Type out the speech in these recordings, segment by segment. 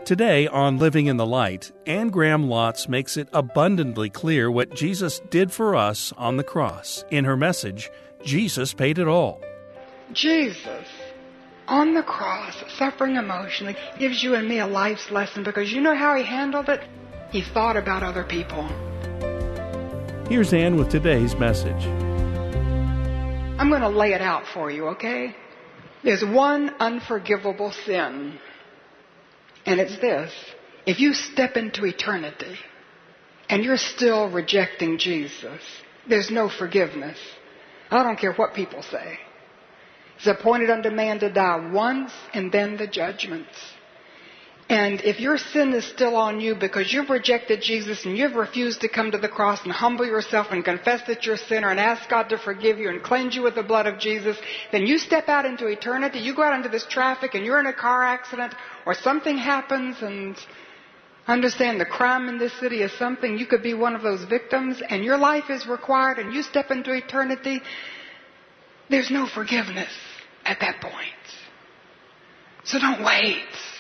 Today on Living in the Light, Anne Graham Lotz makes it abundantly clear what Jesus did for us on the cross. In her message, Jesus Paid It All. Jesus, on the cross, suffering emotionally, gives you and me a life's lesson because you know how He handled it? He thought about other people. Here's Anne with today's message. I'm going to lay it out for you, okay? There's one unforgivable sin. And it's this: if you step into eternity and you're still rejecting Jesus, there's no forgiveness. I don't care what people say. It's appointed unto man to die once and then the judgments. And if your sin is still on you because you've rejected Jesus and you've refused to come to the cross and humble yourself and confess that you're a sinner and ask God to forgive you and cleanse you with the blood of Jesus, then you step out into eternity, you go out into this traffic and you're in a car accident or something happens, and understand the crime in this city is something, you could be one of those victims and your life is required and you step into eternity, there's no forgiveness at that point. So don't wait.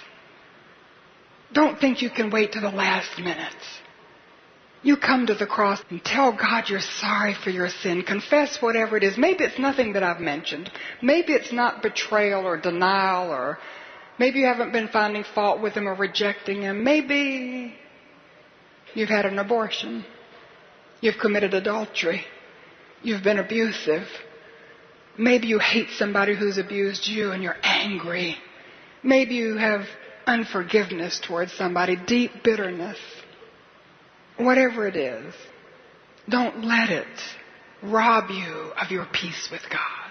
Don't think you can wait to the last minute. You come to the cross and tell God you're sorry for your sin. Confess whatever it is. Maybe it's nothing that I've mentioned. Maybe it's not betrayal or denial, or maybe you haven't been finding fault with Him or rejecting Him. Maybe you've had an abortion. You've committed adultery. You've been abusive. Maybe you hate somebody who's abused you and you're angry. Maybe you have unforgiveness towards somebody, deep bitterness. Whatever it is, don't let it rob you of your peace with God.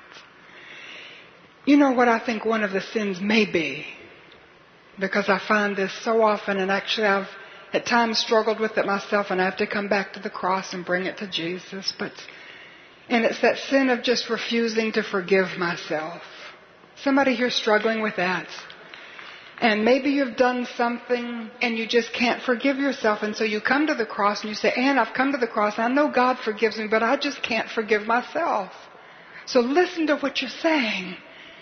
You know what I think one of the sins may be? Because I find this so often, and actually I've at times struggled with it myself, and I have to come back to the cross and bring it to Jesus. And it's that sin of just refusing to forgive myself. Somebody here struggling with that. And maybe you've done something and you just can't forgive yourself. And so you come to the cross and you say, Anne, I've come to the cross. I know God forgives me, but I just can't forgive myself. So listen to what you're saying.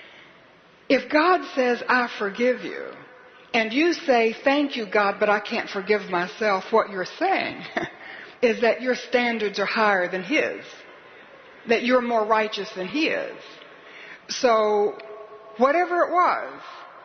If God says, I forgive you, and you say, thank you, God, but I can't forgive myself, what you're saying is that your standards are higher than His. That you're more righteous than He is. So whatever it was,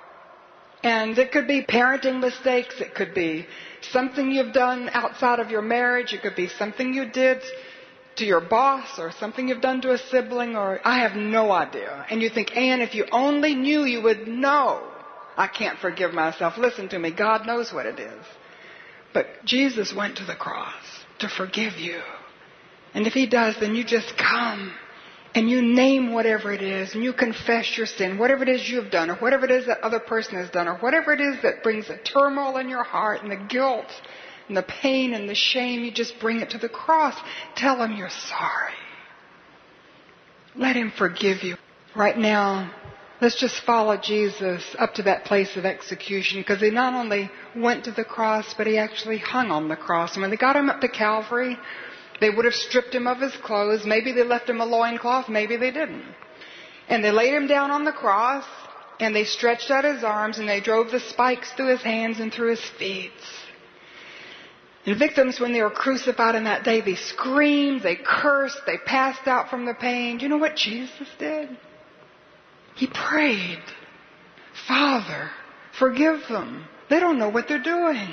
and it could be parenting mistakes, it could be something you've done outside of your marriage, it could be something you did to your boss or something you've done to a sibling, or I have no idea. And you think, Anne, if you only knew, you would know I can't forgive myself. Listen to me, God knows what it is. But Jesus went to the cross to forgive you. And if He does, then you just come. And you name whatever it is, and you confess your sin, whatever it is you've done, or whatever it is that other person has done, or whatever it is that brings the turmoil in your heart, and the guilt, and the pain, and the shame, you just bring it to the cross. Tell Him you're sorry. Let Him forgive you. Right now, let's just follow Jesus up to that place of execution, because He not only went to the cross, but He actually hung on the cross. And when they got Him up to Calvary, they would have stripped Him of His clothes. Maybe they left Him a loincloth. Maybe they didn't. And they laid Him down on the cross, and they stretched out His arms, and they drove the spikes through His hands and through His feet. And victims, when they were crucified in that day, they screamed, they cursed, they passed out from the pain. Do you know what Jesus did? He prayed, Father, forgive them. They don't know what they're doing.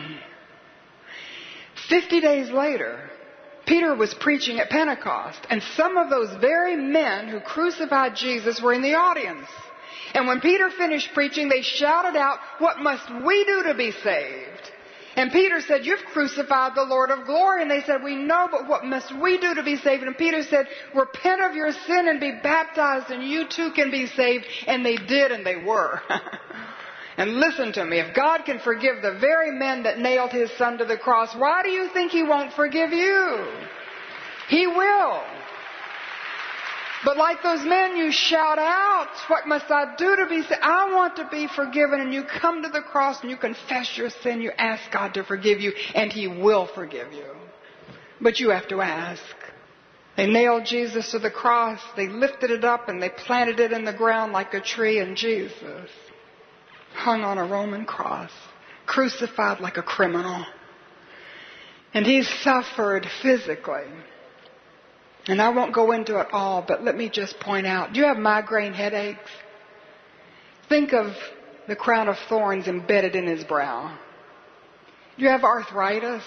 50 days later, Peter was preaching at Pentecost, and some of those very men who crucified Jesus were in the audience. And when Peter finished preaching, they shouted out, what must we do to be saved? And Peter said, you've crucified the Lord of glory. And they said, we know, but what must we do to be saved? And Peter said, repent of your sin and be baptized, and you too can be saved. And they did, and they were. And listen to me, if God can forgive the very men that nailed His Son to the cross, why do you think He won't forgive you? He will. But like those men, you shout out, what must I do to be saved? I want to be forgiven. And you come to the cross and you confess your sin, you ask God to forgive you, and He will forgive you. But you have to ask. They nailed Jesus to the cross, they lifted it up, and they planted it in the ground like a tree, and Jesus hung on a Roman cross, crucified like a criminal. And he suffered physically. And I won't go into it all, but let me just point out, do you have migraine headaches? Think of the crown of thorns embedded in his brow. Do you have arthritis?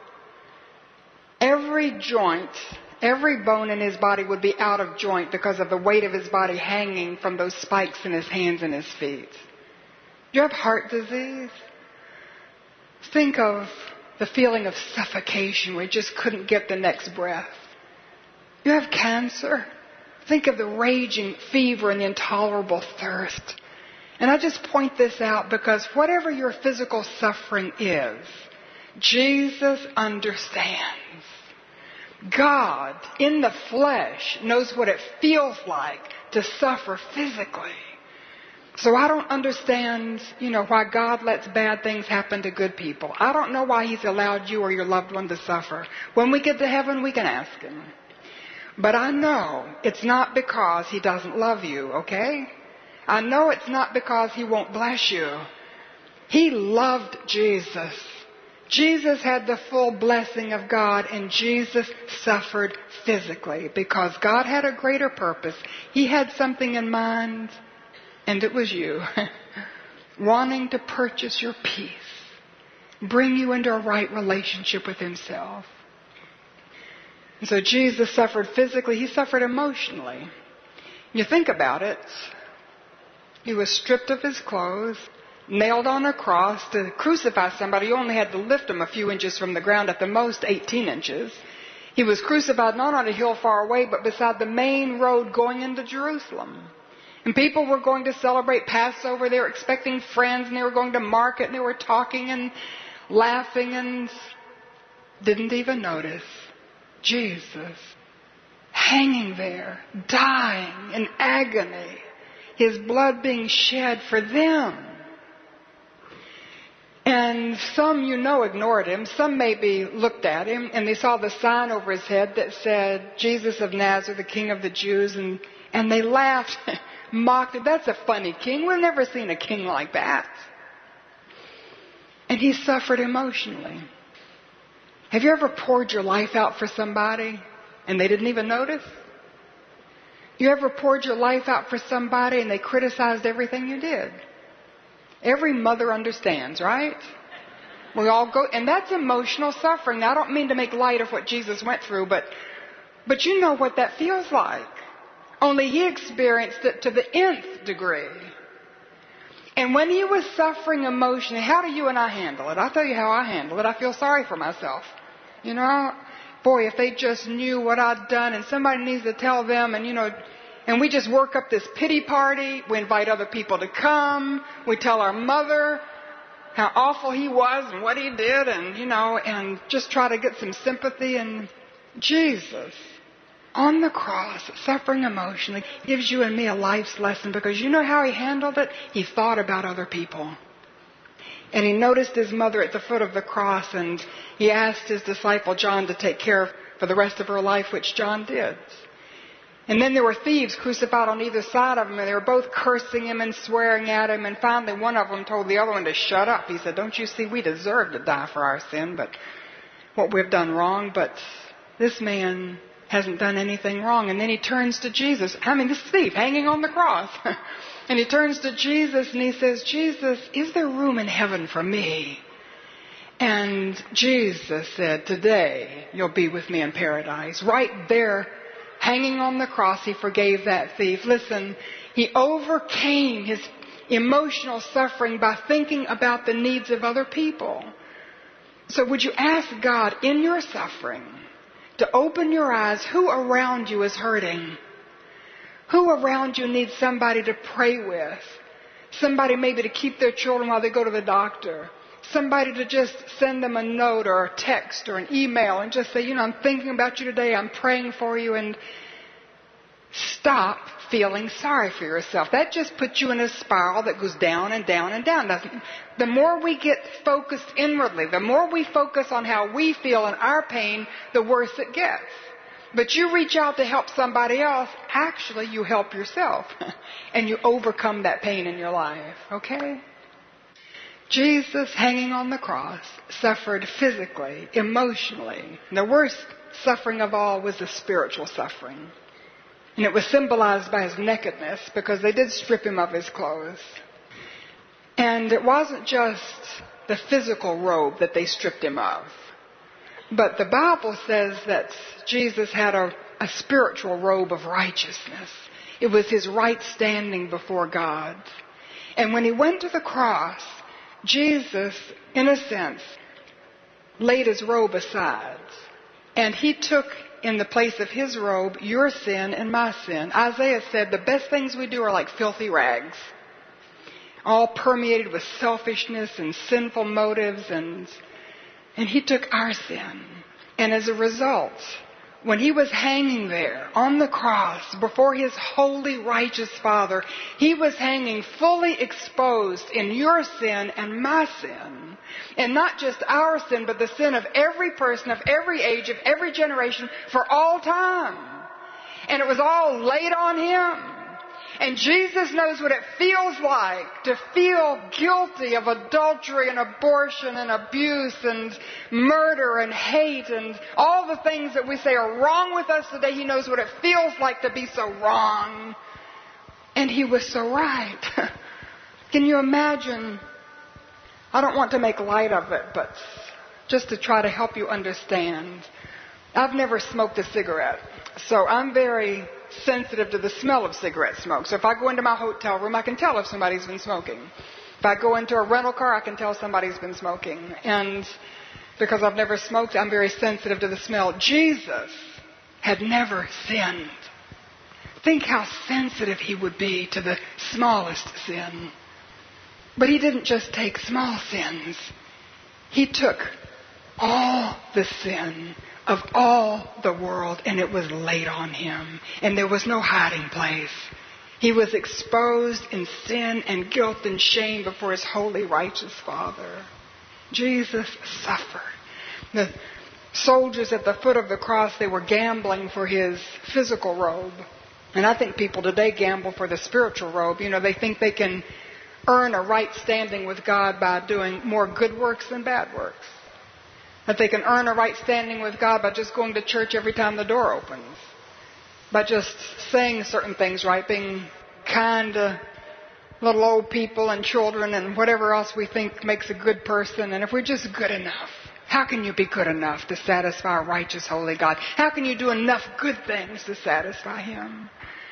Every joint, every bone in his body would be out of joint because of the weight of his body hanging from those spikes in his hands and his feet. Do you have heart disease? Think of the feeling of suffocation where you just couldn't get the next breath. You have cancer. Think of the raging fever and the intolerable thirst. And I just point this out because whatever your physical suffering is, Jesus understands. God, in the flesh, knows what it feels like to suffer physically. So I don't understand, why God lets bad things happen to good people. I don't know why He's allowed you or your loved one to suffer. When we get to heaven, we can ask Him. But I know it's not because He doesn't love you, okay? I know it's not because He won't bless you. He loved Jesus. Jesus had the full blessing of God, and Jesus suffered physically because God had a greater purpose. He had something in mind, and it was you. Wanting to purchase your peace, bring you into a right relationship with Himself. And so Jesus suffered physically. He suffered emotionally. You think about it. He was stripped of his clothes, nailed on a cross. To crucify somebody, you only had to lift him a few inches from the ground, at the most 18 inches. He was crucified not on a hill far away, but beside the main road going into Jerusalem. And people were going to celebrate Passover. They were expecting friends, and they were going to market, and they were talking and laughing, and didn't even notice Jesus hanging there, dying in agony, His blood being shed for them. And some, ignored Him. Some maybe looked at Him and they saw the sign over His head that said, Jesus of Nazareth, the King of the Jews, and they laughed, mocked Him. That's a funny king. We've never seen a king like that. And He suffered emotionally. Have you ever poured your life out for somebody and they didn't even notice? You ever poured your life out for somebody and they criticized everything you did? Every mother understands, right? We all go, and that's emotional suffering. Now, I don't mean to make light of what Jesus went through, but you know what that feels like. Only He experienced it to the nth degree. And when He was suffering emotionally, how do you and I handle it? I'll tell you how I handle it. I feel sorry for myself. Boy, if they just knew what I'd done, and somebody needs to tell them, and we just work up this pity party. We invite other people to come. We tell our mother how awful he was and what he did, and just try to get some sympathy. And Jesus, on the cross, suffering emotionally, gives you and me a life's lesson, because you know how He handled it? He thought about other people. And He noticed His mother at the foot of the cross, and He asked His disciple John to take care of for the rest of her life, which John did. And then there were thieves crucified on either side of Him, and they were both cursing Him and swearing at Him. And finally one of them told the other one to shut up. He said, "Don't you see, we deserve to die for our sin, but what we've done wrong, but this man hasn't done anything wrong." And then he turns to Jesus. This thief hanging on the cross. And he turns to Jesus and he says, "Jesus, is there room in heaven for me?" And Jesus said, "Today you'll be with me in paradise." Right there, hanging on the cross, He forgave that thief. Listen, He overcame his emotional suffering by thinking about the needs of other people. So would you ask God in your suffering to open your eyes? Who around you is hurting? Who around you needs somebody to pray with? Somebody maybe to keep their children while they go to the doctor. Somebody to just send them a note or a text or an email and just say, I'm thinking about you today. I'm praying for you. And stop feeling sorry for yourself. That just puts you in a spiral that goes down and down and down. The more we get focused inwardly, the more we focus on how we feel and our pain, the worse it gets. But you reach out to help somebody else, actually you help yourself. And you overcome that pain in your life, okay? Jesus, hanging on the cross, suffered physically, emotionally. The worst suffering of all was the spiritual suffering. And it was symbolized by his nakedness, because they did strip him of his clothes. And it wasn't just the physical robe that they stripped him of, but the Bible says that Jesus had a spiritual robe of righteousness. It was his right standing before God. And when he went to the cross, Jesus, in a sense, laid his robe aside. And he took in the place of his robe your sin and my sin. Isaiah said the best things we do are like filthy rags, all permeated with selfishness and sinful motives. And he took our sin. And as a result, when he was hanging there on the cross before his holy, righteous Father, he was hanging fully exposed in your sin and my sin. And not just our sin, but the sin of every person, of every age, of every generation, for all time. And it was all laid on him. And Jesus knows what it feels like to feel guilty of adultery and abortion and abuse and murder and hate and all the things that we say are wrong with us today. He knows what it feels like to be so wrong. And he was so right. Can you imagine? I don't want to make light of it, but just to try to help you understand. I've never smoked a cigarette, so I'm very sensitive to the smell of cigarette smoke. So if I go into my hotel room, I can tell if somebody's been smoking. If I go into a rental car, I can tell somebody's been smoking. And because I've never smoked, I'm very sensitive to the smell. Jesus had never sinned. Think how sensitive he would be to the smallest sin. But he didn't just take small sins. He took all the sin of all the world, and it was laid on him. And there was no hiding place. He was exposed in sin and guilt and shame before his holy, righteous Father. Jesus suffered. The soldiers at the foot of the cross, they were gambling for his physical robe. And I think people today gamble for the spiritual robe. You know, they think they can earn a right standing with God by doing more good works than bad works. That they can earn a right standing with God by just going to church every time the door opens. By just saying certain things right, being kind to little old people and children and whatever else we think makes a good person. And if we're just good enough, how can you be good enough to satisfy a righteous, holy God? How can you do enough good things to satisfy him?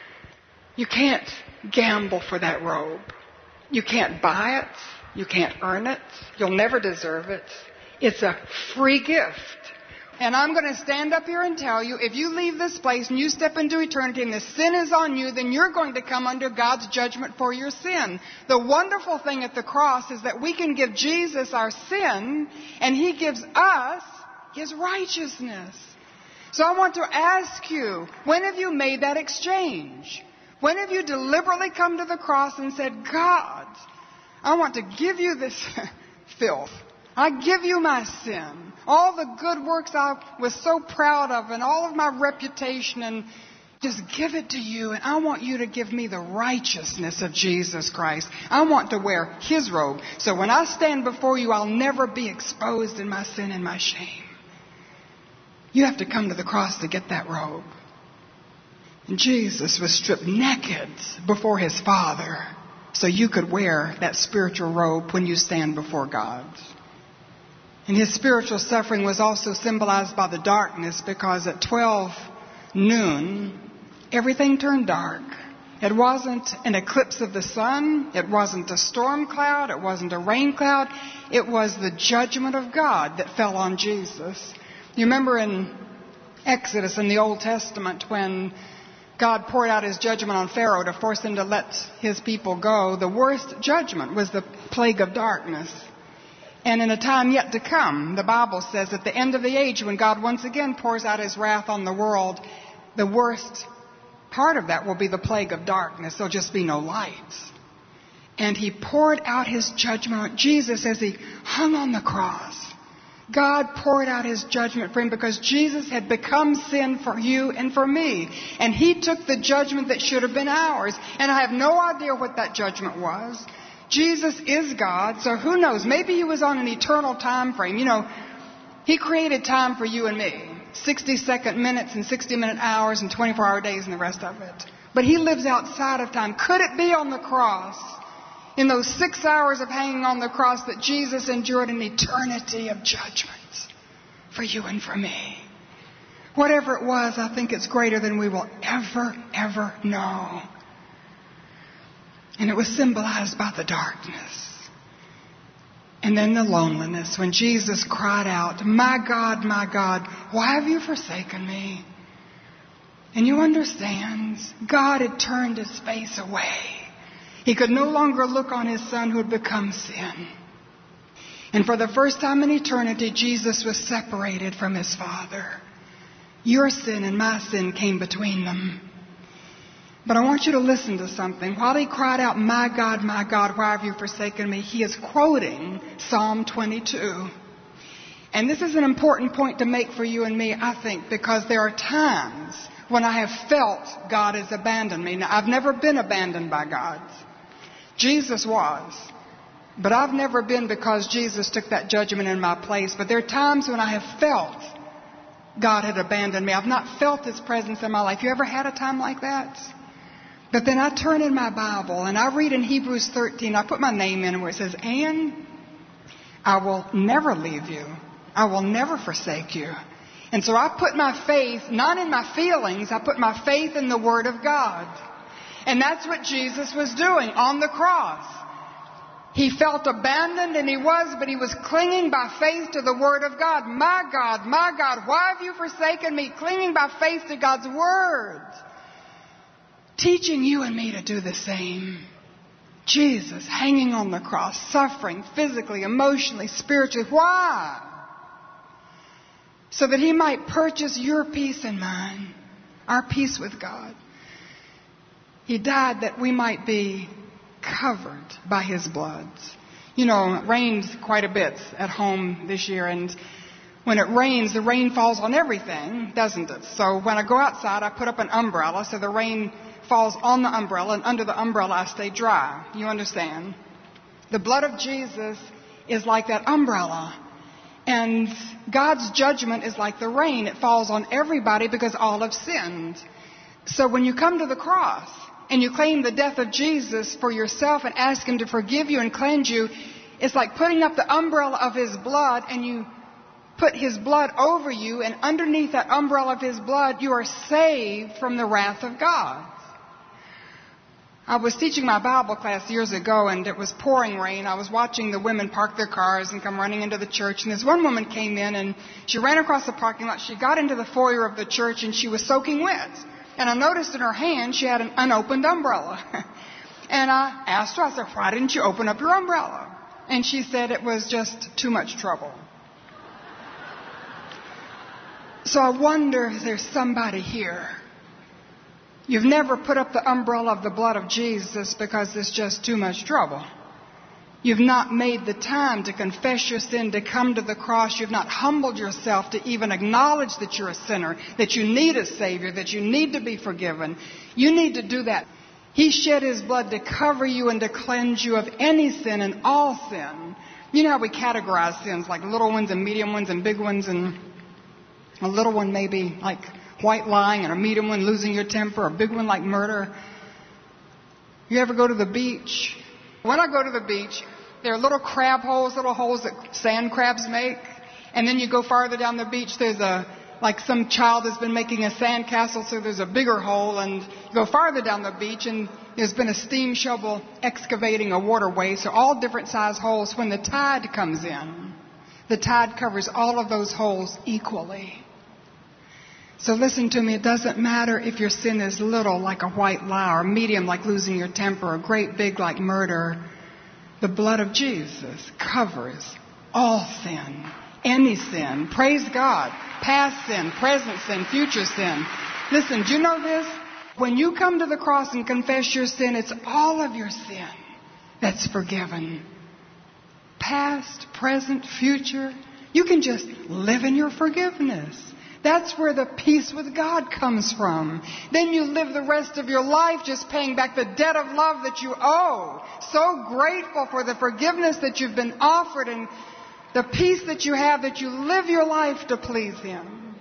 You can't gamble for that robe. You can't buy it. You can't earn it. You'll never deserve it. It's a free gift. And I'm going to stand up here and tell you, if you leave this place and you step into eternity and the sin is on you, then you're going to come under God's judgment for your sin. The wonderful thing at the cross is that we can give Jesus our sin, and he gives us his righteousness. So I want to ask you, when have you made that exchange? When have you deliberately come to the cross and said, God, I want to give you this filth. I give you my sin, all the good works I was so proud of, and all of my reputation, and just give it to you. And I want you to give me the righteousness of Jesus Christ. I want to wear his robe. So when I stand before you, I'll never be exposed in my sin and my shame. You have to come to the cross to get that robe. And Jesus was stripped naked before his Father, so you could wear that spiritual robe when you stand before God. And his spiritual suffering was also symbolized by the darkness, because at 12 noon, everything turned dark. It wasn't an eclipse of the sun. It wasn't a storm cloud. It wasn't a rain cloud. It was the judgment of God that fell on Jesus. You remember in Exodus in the Old Testament, when God poured out his judgment on Pharaoh to force him to let his people go, the worst judgment was the plague of darkness. And in a time yet to come, the Bible says at the end of the age, when God once again pours out his wrath on the world, the worst part of that will be the plague of darkness. There'll just be no lights. And he poured out his judgment on Jesus as he hung on the cross. God poured out his judgment for him because Jesus had become sin for you and for me. And he took the judgment that should have been ours. And I have no idea what that judgment was. Jesus is God, so who knows? Maybe he was on an eternal time frame. You know, he created time for you and me. 60-second minutes and 60-minute hours and 24-hour days and the rest of it. But he lives outside of time. Could it be on the cross, in those 6 hours of hanging on the cross, that Jesus endured an eternity of judgments for you and for me? Whatever it was, I think it's greater than we will ever know. And it was symbolized by the darkness. And then the loneliness, when Jesus cried out, my God, why have you forsaken me? And you understand, God had turned his face away. He could no longer look on his Son who had become sin. And for the first time in eternity, Jesus was separated from his Father. Your sin and my sin came between them. But I want you to listen to something. While he cried out, my God, why have you forsaken me? He is quoting Psalm 22. And this is an important point to make for you and me, I think, because there are times when I have felt God has abandoned me. Now, I've never been abandoned by God. Jesus was. But I've never been, because Jesus took that judgment in my place. But there are times when I have felt God had abandoned me. I've not felt his presence in my life. You ever had a time like that? But then I turn in my Bible and I read in Hebrews 13, I put my name in where it says, and I will never leave you. I will never forsake you. And so I put my faith, not in my feelings, I put my faith in the Word of God. And that's what Jesus was doing on the cross. He felt abandoned, and he was, but he was clinging by faith to the Word of God. My God, why have you forsaken me? Clinging by faith to God's Word. Teaching you and me to do the same. Jesus hanging on the cross, suffering physically, emotionally, spiritually. Why? So that he might purchase your peace and mine, our peace with God. He died that we might be covered by his blood. You know, it rains quite a bit at home this year, and when it rains, the rain falls on everything, doesn't it? So when I go outside, I put up an umbrella so the rain falls on the umbrella, and under the umbrella I stay dry. You understand? The blood of Jesus is like that umbrella. And God's judgment is like the rain. It falls on everybody because all have sinned. So when you come to the cross and you claim the death of Jesus for yourself and ask him to forgive you and cleanse you, it's like putting up the umbrella of his blood, and you put his blood over you, and underneath that umbrella of his blood, you are saved from the wrath of God. I was teaching my Bible class years ago, and it was pouring rain. I was watching the women park their cars and come running into the church. And this one woman came in, and she ran across the parking lot. She got into the foyer of the church, and she was soaking wet. And I noticed in her hand she had an unopened umbrella. And I asked her, I said, why didn't you open up your umbrella? And she said it was just too much trouble. So I wonder if there's somebody here. You've never put up the umbrella of the blood of Jesus because it's just too much trouble. You've not made the time to confess your sin, to come to the cross. You've not humbled yourself to even acknowledge that you're a sinner, that you need a Savior, that you need to be forgiven. You need to do that. He shed his blood to cover you and to cleanse you of any sin and all sin. You know how we categorize sins, like little ones and medium ones and big ones, and a little one maybe like white lying, and a medium one losing your temper, a big one like murder. You ever go to the beach? When I go to the beach, there are little crab holes, little holes that sand crabs make. And then you go farther down the beach, there's like some child has been making a sand castle, so there's a bigger hole. And you go farther down the beach, and there's been a steam shovel excavating a waterway. So all different size holes. When the tide comes in, the tide covers all of those holes equally. So listen to me, it doesn't matter if your sin is little like a white lie, or medium like losing your temper, or great big like murder. The blood of Jesus covers all sin, any sin. Praise God. Past sin, present sin, future sin. Listen, do you know this? When you come to the cross and confess your sin, it's all of your sin that's forgiven. Past, present, future. You can just live in your forgiveness. That's where the peace with God comes from. Then you live the rest of your life just paying back the debt of love that you owe. So grateful for the forgiveness that you've been offered and the peace that you have, that you live your life to please Him.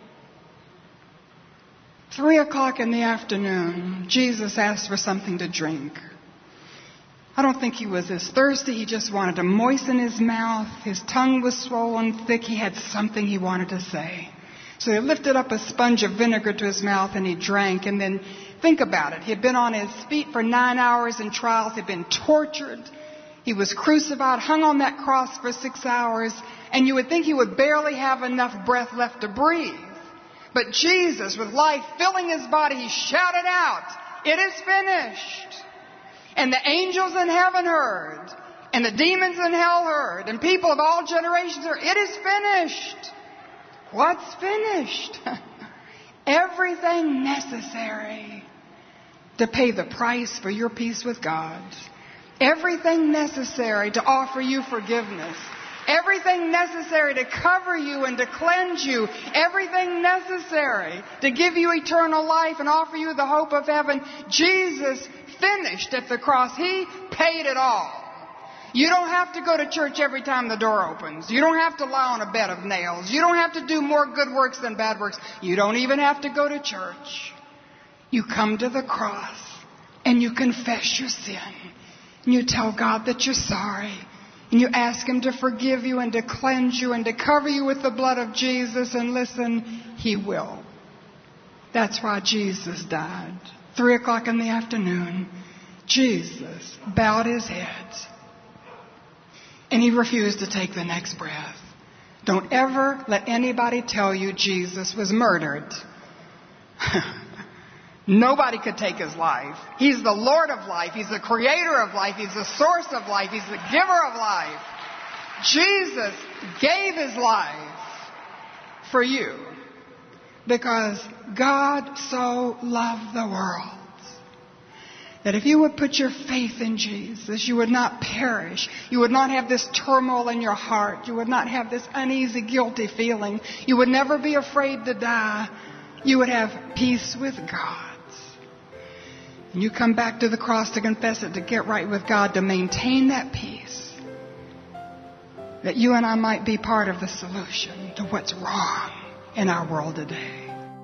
3:00 in the afternoon, Jesus asked for something to drink. I don't think He was as thirsty. He just wanted to moisten His mouth. His tongue was swollen thick. He had something He wanted to say. So He lifted up a sponge of vinegar to His mouth and He drank. And then think about it. He had been on His feet for 9 hours in trials. He'd been tortured. He was crucified, hung on that cross for 6 hours. And you would think He would barely have enough breath left to breathe. But Jesus, with life filling His body, He shouted out, "It is finished." And the angels in heaven heard, and the demons in hell heard, and people of all generations heard, "It is finished." What's finished? Everything necessary to pay the price for your peace with God. Everything necessary to offer you forgiveness. Everything necessary to cover you and to cleanse you. Everything necessary to give you eternal life and offer you the hope of heaven. Jesus finished at the cross. He paid it all. You don't have to go to church every time the door opens. You don't have to lie on a bed of nails. You don't have to do more good works than bad works. You don't even have to go to church. You come to the cross and you confess your sin. And you tell God that you're sorry. And you ask Him to forgive you and to cleanse you and to cover you with the blood of Jesus. And listen, He will. That's why Jesus died. 3:00 in the afternoon, Jesus bowed His head. And He refused to take the next breath. Don't ever let anybody tell you Jesus was murdered. Nobody could take His life. He's the Lord of life. He's the creator of life. He's the source of life. He's the giver of life. Jesus gave His life for you because God so loved the world that if you would put your faith in Jesus, you would not perish. You would not have this turmoil in your heart. You would not have this uneasy, guilty feeling. You would never be afraid to die. You would have peace with God. And you come back to the cross to confess it, to get right with God, to maintain that peace. That you and I might be part of the solution to what's wrong in our world today.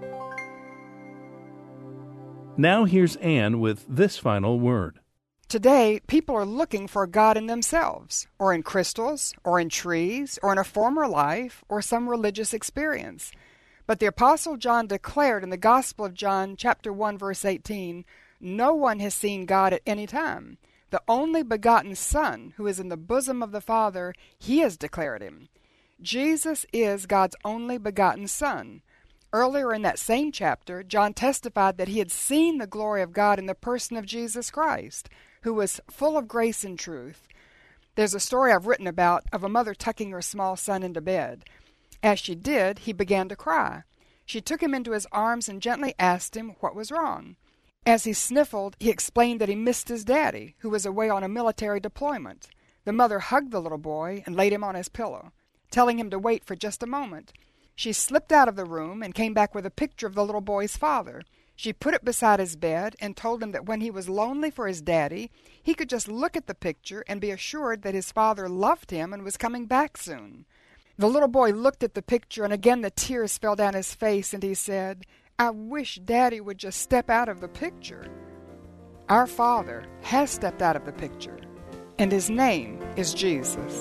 Now here's Anne with this final word. Today, people are looking for God in themselves, or in crystals, or in trees, or in a former life, or some religious experience. But the Apostle John declared in the Gospel of John, chapter 1, verse 18, "No one has seen God at any time. The only begotten Son, who is in the bosom of the Father, He has declared Him." Jesus is God's only begotten Son. Earlier in that same chapter, John testified that he had seen the glory of God in the person of Jesus Christ, who was full of grace and truth. There's a story I've written about of a mother tucking her small son into bed. As she did, he began to cry. She took him into his arms and gently asked him what was wrong. As he sniffled, he explained that he missed his daddy, who was away on a military deployment. The mother hugged the little boy and laid him on his pillow, telling him to wait for just a moment. She slipped out of the room and came back with a picture of the little boy's father. She put it beside his bed and told him that when he was lonely for his daddy, he could just look at the picture and be assured that his father loved him and was coming back soon. The little boy looked at the picture, and again the tears fell down his face, and he said, "I wish Daddy would just step out of the picture." Our Father has stepped out of the picture, and His name is Jesus.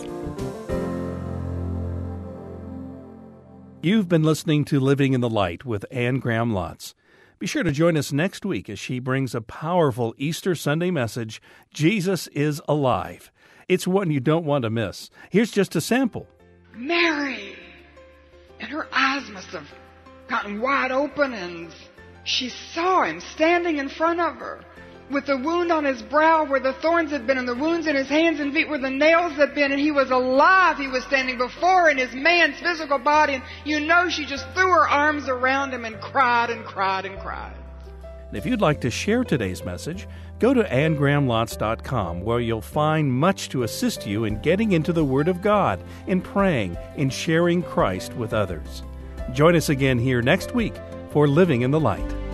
You've been listening to Living in the Light with Anne Graham Lotz. Be sure to join us next week as she brings a powerful Easter Sunday message, Jesus is Alive. It's one you don't want to miss. Here's just a sample. Mary! And her eyes must have gotten wide open, and she saw Him standing in front of her with the wound on His brow where the thorns had been, and the wounds in His hands and feet where the nails had been, and He was alive. He was standing before her in His man's physical body, and you know she just threw her arms around Him and cried and cried and cried. And if you'd like to share today's message, go to AnneGrahamLotz.com, where you'll find much to assist you in getting into the Word of God, in praying, in sharing Christ with others. Join us again here next week for Living in the Light.